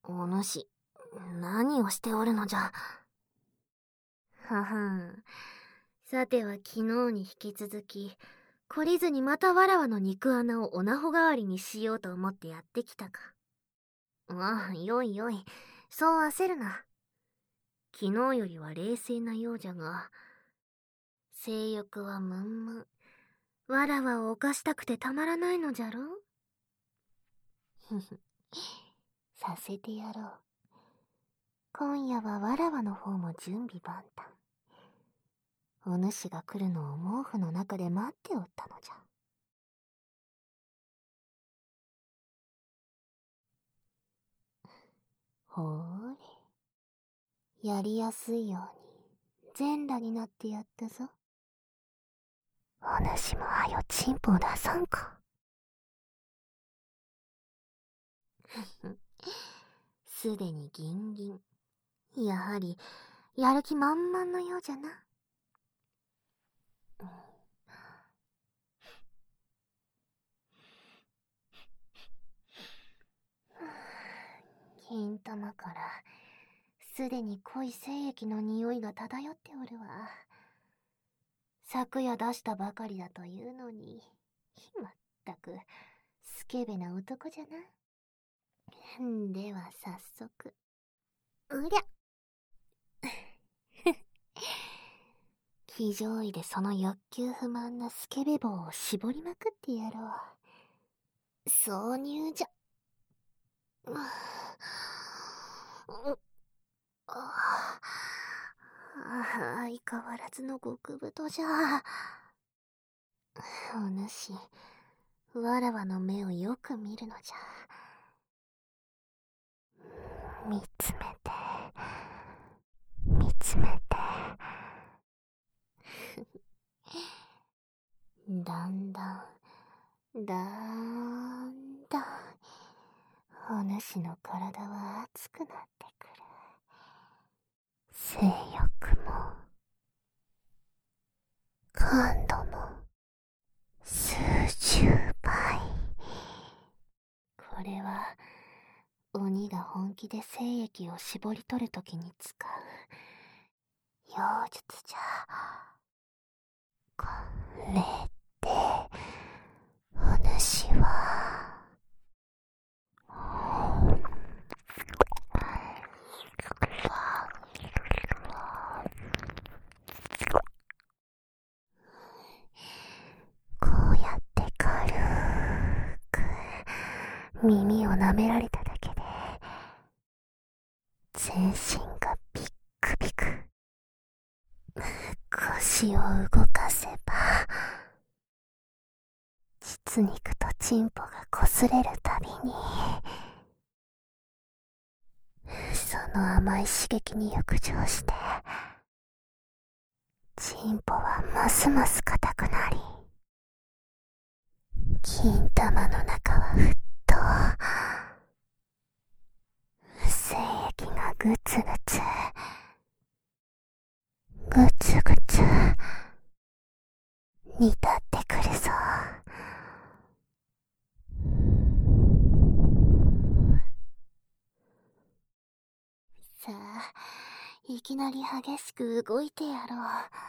お主、何をしておるのじゃ。ははん。さては昨日に引き続き、懲りずにまたわらわの肉穴をおなほ代わりにしようと思ってやってきたか。ああ、よいよい。そう焦るな。昨日よりは冷静なようじゃが、性欲はムンムン。わらわを犯したくてたまらないのじゃろ。ふふ。させてやろう。今夜はわらわの方も準備万端。お主が来るのを毛布の中で待っておったのじゃ。ほーれ。やりやすいように全裸になってやったぞ。お主もはよチンポを出さんか。すでにギンギン。やはりやる気満々のようじゃな。金玉からすでに濃い精液の匂いが漂っておるわ。昨夜出したばかりだというのに、まったくスケベな男じゃな。では早速。うりゃ騎乗位でその欲求不満なスケベ棒を絞りまくってやろう。挿入じゃ。相変わらずの極太じゃ。お主、わらわの目をよく見るのじゃ。見つめて、見つめて。だんだん、だんだん、お主の体は熱くなってくる。性欲も、感度も、数十倍。これは、鬼が本気で精液を絞り取るときに使う、妖術じゃ。これで、お主は、こうやって軽く耳を舐められただけで全身がビックビク。腰を動かせば膣肉とチンポが擦れるたびにその甘い刺激に浴場してチンポはますます硬くなり、金玉の中はふっと精液がグツグツグツグツ煮立ってくるぞ。さあ、いきなり激しく動いてやろ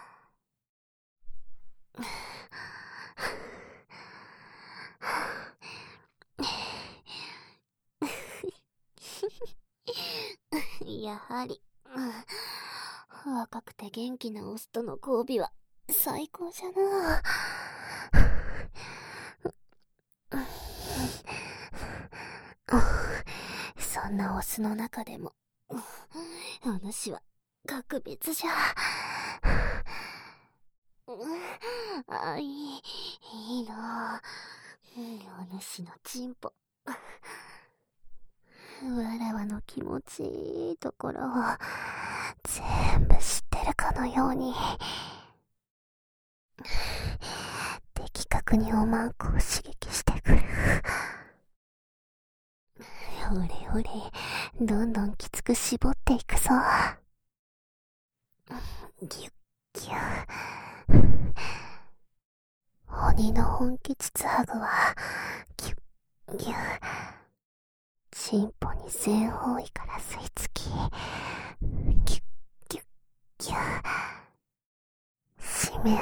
う。やはり、若くて元気なオスとの交尾は最高じゃな。そんなオスの中でもお主は格別じゃ。いいな。お主のチンポ、わらわの気持ちいいところを全部知ってるかのように的確におまんこを刺激してくる。ほれほれ、どんどんきつく絞っていくぞ。ギュッギュッ。鬼の本気膣ハグはギュッギュッ。 チンポに全方位から吸い付き、ギュッギュッギュッ、締め上げ、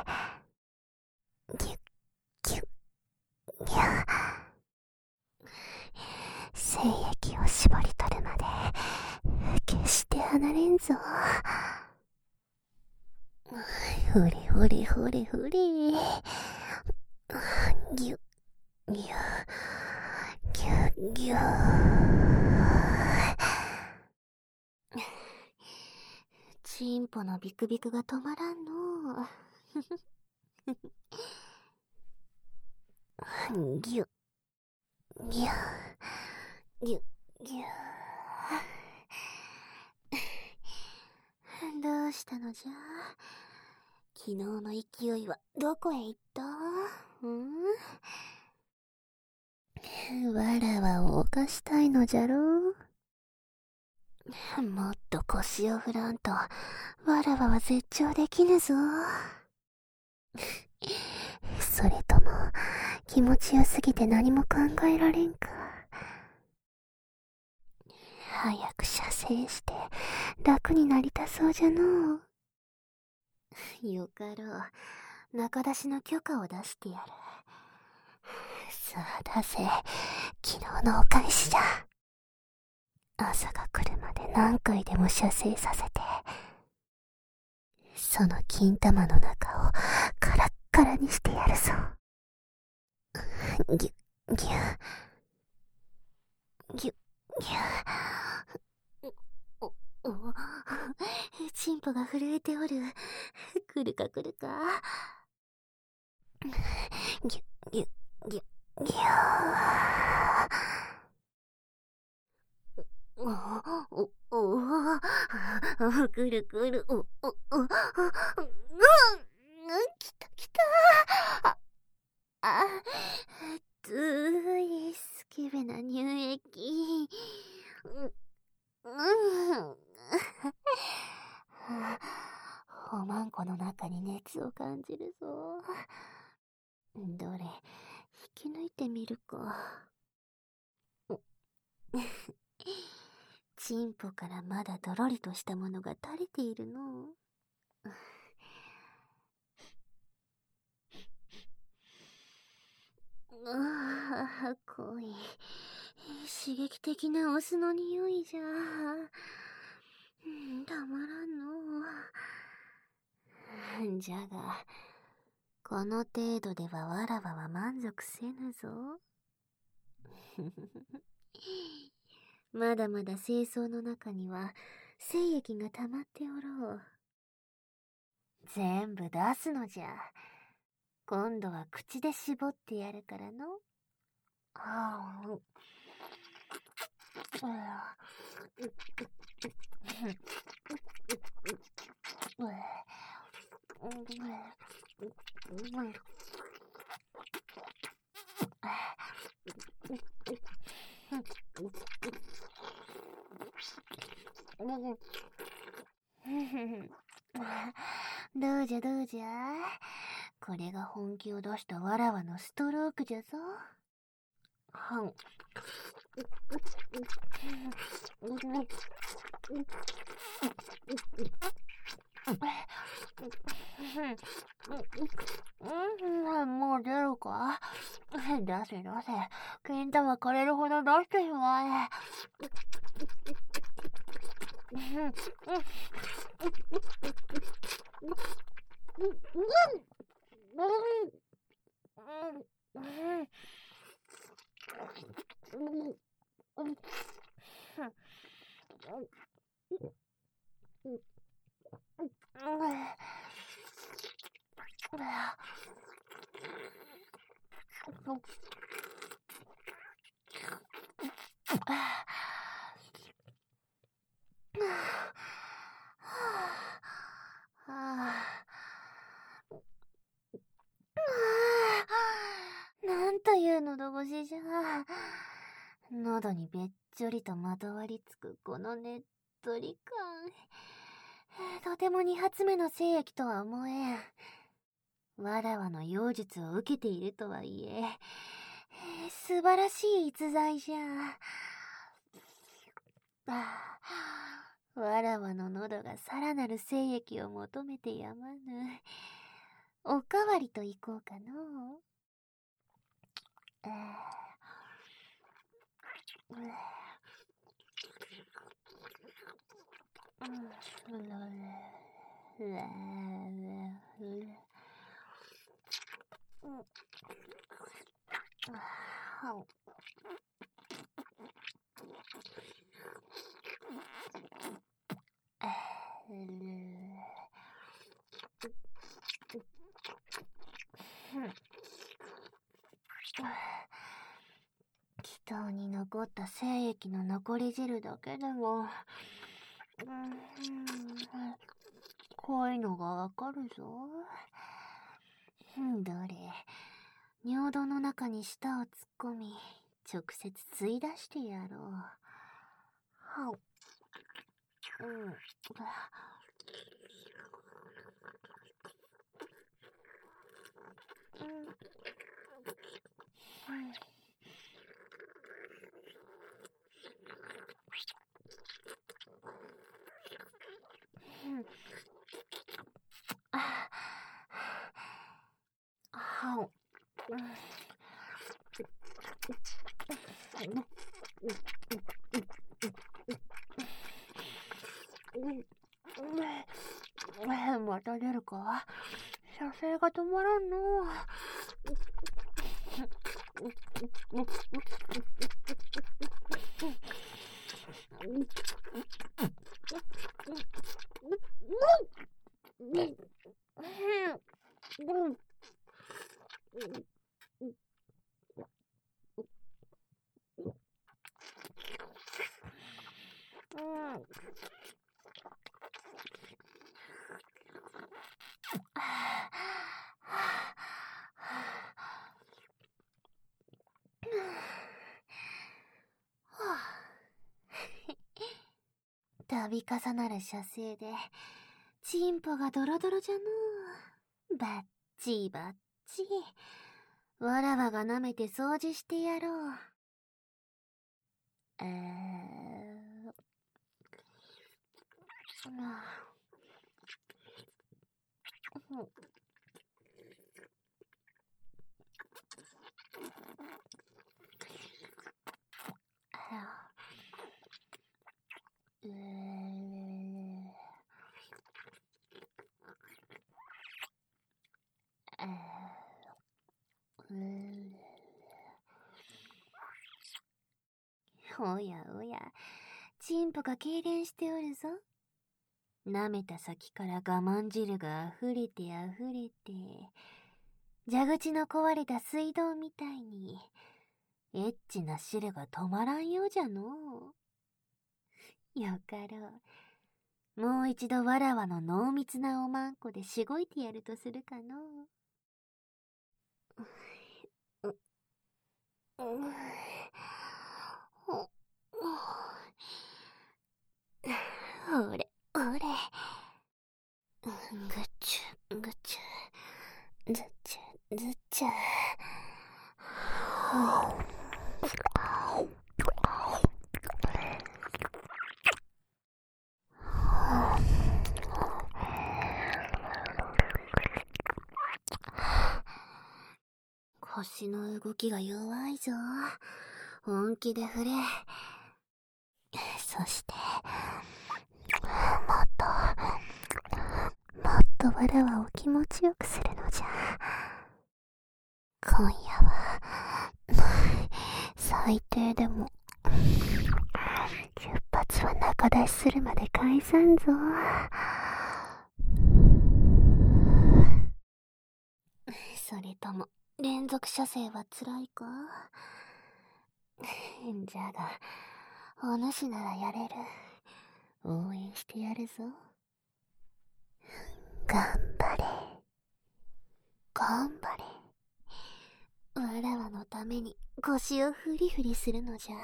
ギュッギュッギュッ、精液を絞り取るまで決して離れんぞ。ほれほれほれほれ、ギュッギュッギュッギュッ。チンポのビクビクが止まらんの。ギュッギュッギュッギュッ。どうしたのじゃ。昨日の勢いはどこへ行った？わらわを犯したいのじゃろう。もっと腰を振らんとわらわは絶頂できぬぞ。それとも気持ちよすぎて何も考えられんか。早く射精して楽になりたそうじゃのう。よかろう、中出しの許可を出してやる。さあ出せ、昨日のお返しじゃ。朝が来るまで何回でも射精させて、その金玉の中をカラッカラにしてやるぞ。ギュッギュッギュッギュッ。チンポが震えておる。来るか来るか。ギュッギュッギュッギュー。来る来る。来た来た。熱いスケベな乳液。おまんこの中に熱を感じるぞ。どれ、引き抜いてみるか。チンポからまだドロリとしたものが垂れているの。濃い刺激的なオスの匂いじゃ。たまらんの。じゃがこの程度ではわらわは満足せぬぞ。まだまだ清掃の中には精液が溜まっておろう。全部出すのじゃ。今度は口で絞ってやるからの。どうじゃどうじゃ。これが本気を出したわらわのストロークじゃぞ。もう出るか。出せ出せ。金玉枯れるほど出してしまえ。なんという喉越しじゃ。喉にべっちょりとまとわりつくこのねっとり感。とても2発目の精液とは思えん。わらわの妖術を受けているとはいえ、素晴らしい逸材じゃ。 わらわの喉がさらなる精液を求めてやまぬ。おかわりといこうかの気筒に残った精液の残り汁だけでも、濃いのがわかるぞ。どれ、尿道の中に舌を突っ込み、直接吸い出してやろう。また出るか？射精が止まらんの。度重なる射精でチンポがドロドロじゃのう。バッチバッチ。わらわが舐めて掃除してやろう。おやおや、チンポが痙攣しておるぞ。舐めた先から我慢汁が溢れて溢れて、蛇口の壊れた水道みたいに、エッチな汁が止まらんようじゃのう。よかろう。もう一度わらわの濃密なおまんこでしごいてやるとするかのう。おれ、おれ。ぐちゅ、ぐちゅ、ずちゅ、ずちゅ。腰の動きが弱いぞ。本気で振れ。そして、もっとわらわを気持ちよくするのじゃ。今夜は、最低でも、10発は中出しするまで返さんぞ。それとも、連続射精は辛いか？じゃが、お主ならやれる。応援してやるぞ。頑張れ。頑張れ。わらわのために腰をフリフリするのじゃ。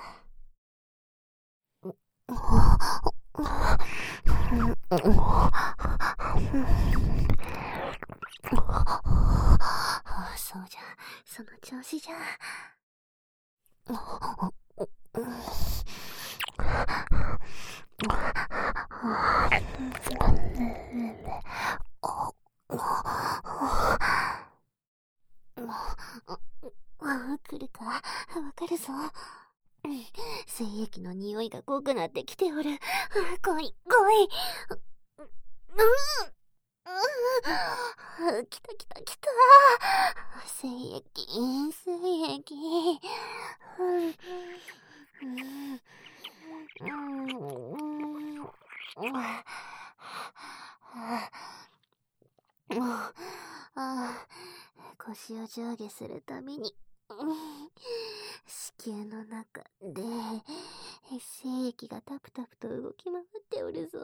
そうじゃ、その調子じゃ。 来るかわかるぞ。精液の匂いが濃くなってきておる。来い来い。来た来た来た。精液精液。腰を上下するたびに子宮の中で精液がタプタプと動き回っておるぞ。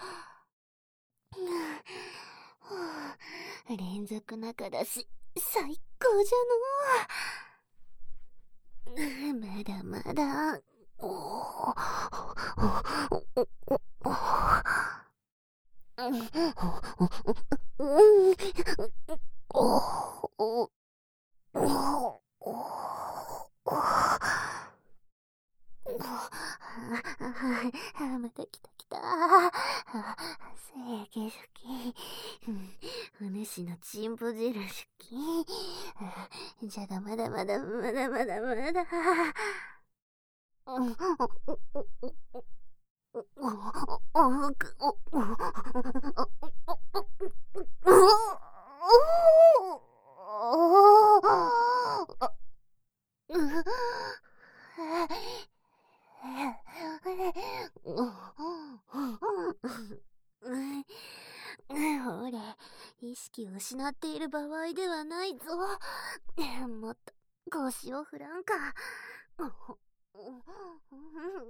連続中だし最高じゃの。まだまだ。また来た来た。精液好き。お主のチンポ汁好き。じゃがまだまだまだまだまだ。ほれ、意識を失っている場合ではないぞ。もっと腰を振らんか。